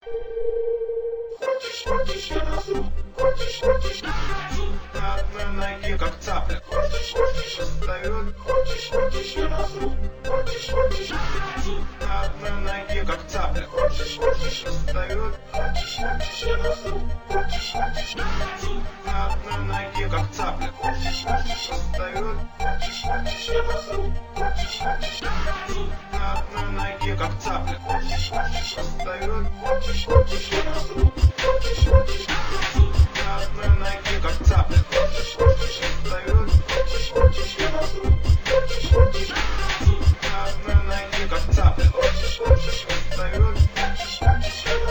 Хочешь я разу, хочешь на одной ноге, как цапля. Хочешь встают, хочешь я разу, хочешь на одной ноге, как цапля. Хочешь встают, хочешь я разу, хочешь на одной ноге, как цапля. Хочешь встают, хочешь я разу, хочешь на одной ноге, как цапля. Хочешь встают, хочешь я разу, на одной ноге, как цапля. Встают, хочешь я разу, на одной ноге, как цапля. Встают, хочешь я разу.